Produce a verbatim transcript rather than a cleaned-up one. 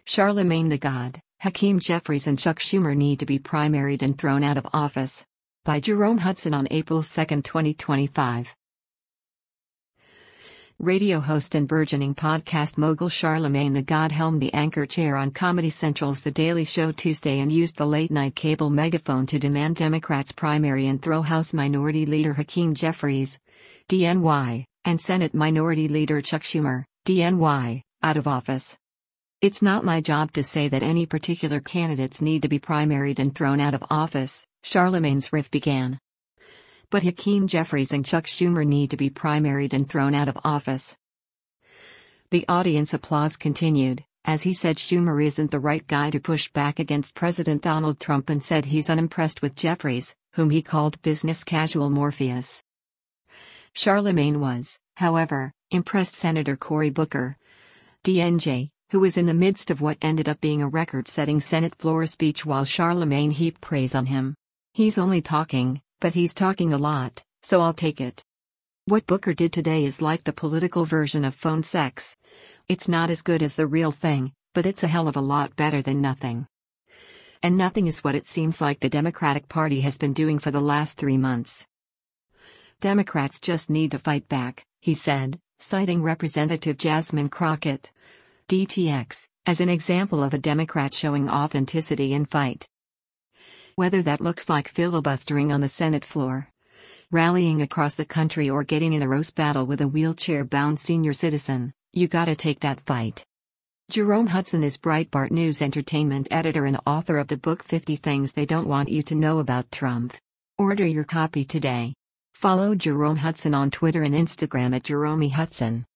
Charlemagne the God, Hakeem Jeffries and Chuck Schumer need to be primaried and thrown out of office. By Jerome Hudson on April second, twenty twenty-five. Radio host and burgeoning podcast mogul Charlemagne the God helmed the anchor chair on Comedy Central's The Daily Show Tuesday and used the late-night cable megaphone to demand Democrats primary and throw House Minority Leader Hakeem Jeffries, D N Y, and Senate Minority Leader Chuck Schumer, D N Y, out of office. "It's not my job to say that any particular candidates need to be primaried and thrown out of office," Charlemagne's riff began. "But Hakeem Jeffries and Chuck Schumer need to be primaried and thrown out of office." The audience applause continued, as he said Schumer isn't the right guy to push back against President Donald Trump and said he's unimpressed with Jeffries, whom he called business casual Morpheus. Charlemagne was, however, impressed Senator Cory Booker, D N J, who was in the midst of what ended up being a record-setting Senate floor speech while Charlemagne heaped praise on him. "He's only talking, but he's talking a lot, so I'll take it." What Booker did today is like the political version of phone sex. It's not as good as the real thing, but it's a hell of a lot better than nothing. And nothing is what it seems like the Democratic Party has been doing for the last three months. "Democrats just need to fight back," he said, citing Representative Jasmine Crockett, D T X, as an example of a Democrat showing authenticity in fight. Whether that looks like filibustering on the Senate floor, rallying across the country, or getting in a roast battle with a wheelchair-bound senior citizen, you gotta take that fight. Jerome Hudson is Breitbart News entertainment editor and author of the book fifty Things They Don't Want You to Know About Trump. Order your copy today. Follow Jerome Hudson on Twitter and Instagram at Jerome Hudson.